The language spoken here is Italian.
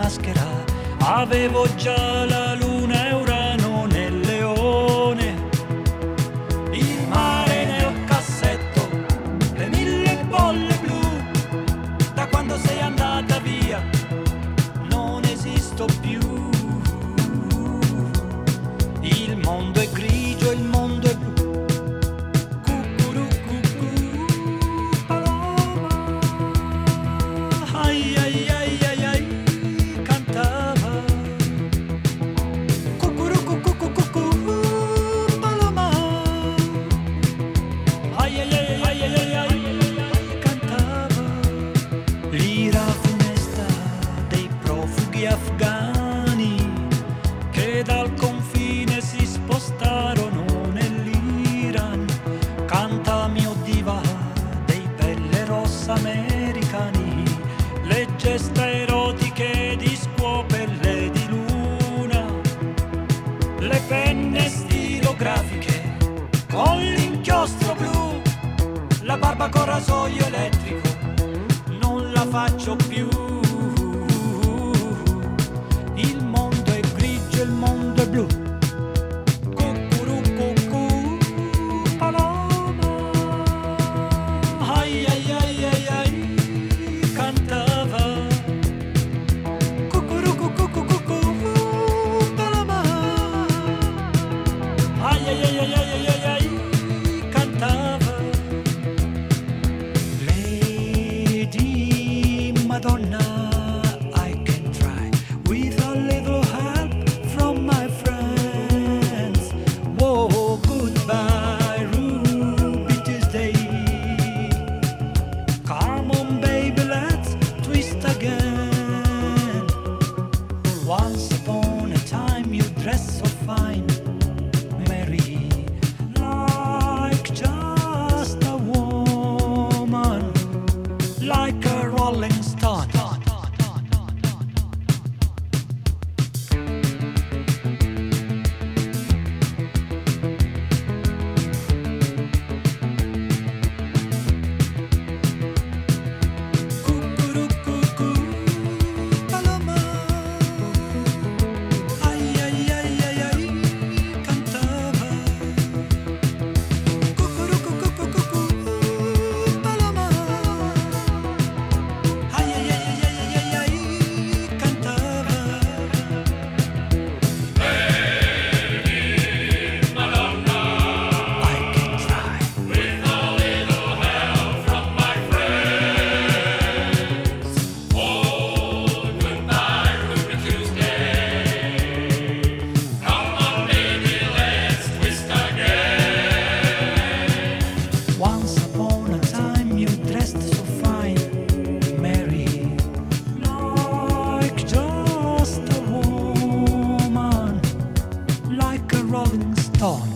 maschera, avevo già la luna e Urano nel leone, il mare nel cassetto, le 1000 bolle blu. Da quando sei andata via non esisto più. Il mondo è grigio, il mondo è blu. Ai ai ai ai ai, cantava. Paloma. Ai ai ai ai ai ai, cantava. L'ira funesta dei profughi afghani che dal confine si spostarono nell'Iran. Canta mio diva dei pelle rossa americani, le gesta erotiche di scuope e le di luna, le penne stilografiche con l'inchiostro blu, la barba con rasoio elettrico non la faccio più. Il mondo è grigio, il mondo è blu. Cucurucucù, paloma. Ai ai ai ai ai, cantava. Cucurucucucucucù, paloma. Ai ai ai ai ai ai ai, cantava. Lady Madonna, I can try with a little help from my friends. Whoa, goodbye, Ruby Tuesday. Come on, baby, let's twist again. Once upon a time you dressed so fine, Mary, like just a woman, like a rolling stone. Cucurucucù, paloma. Ai ai ai ai ai, cantava. Cucurucucucucucù, paloma. Ai ai ai ai ai ai, cantava. I can try. Once upon a time you dressed so fine, Mary, like just a woman, like a rolling stone.